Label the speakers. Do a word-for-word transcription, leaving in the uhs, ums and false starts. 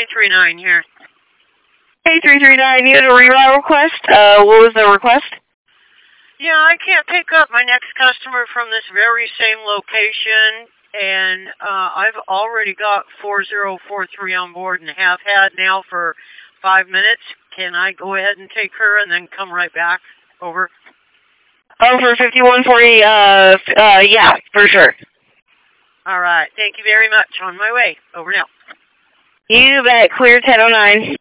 Speaker 1: three three nine here.
Speaker 2: Hey, three three nine, you had a reroute request? Uh, what was the request?
Speaker 1: Yeah, I can't pick up my next customer from this very same location, and uh, I've already got four zero four three on board and have had now for five minutes. Can I go ahead and take her and then come right back? Over.
Speaker 2: Oh, for fifty-one forty, uh, uh, yeah, for sure.
Speaker 1: All right. Thank you very much. On my way. Over now.
Speaker 2: You bet. Clear ten oh nine.